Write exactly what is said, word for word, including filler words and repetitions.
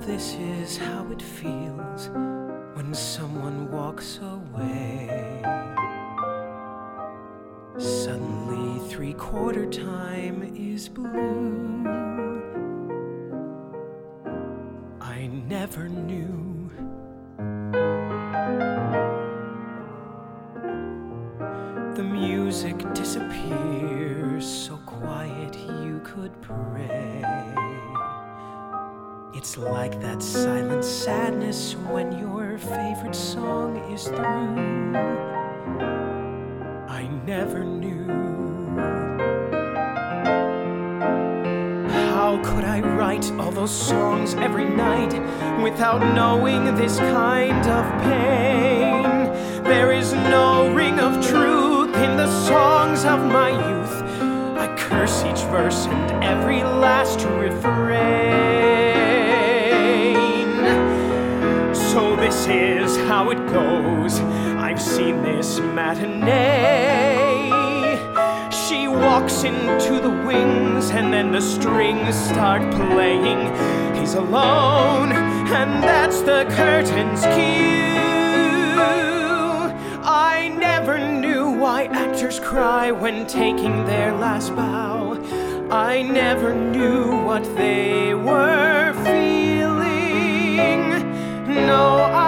this is how it feels when someone walks away. Suddenly three-quarter time is blue. I never knew. The music disappears, so quiet you could pray. It's like that silent sadness when your favorite song is through. I never knew. How could I write all those songs every night without knowing this kind of pain? There is no ring of truth in the songs of my youth. I curse each verse and every last refrain. So this is how it goes. I've seen this matinee. She walks into the wings and then the strings start playing. He's alone and that's the curtain's cue. I never knew why actors cry when taking their last bow. I never knew what they were feeling. No, I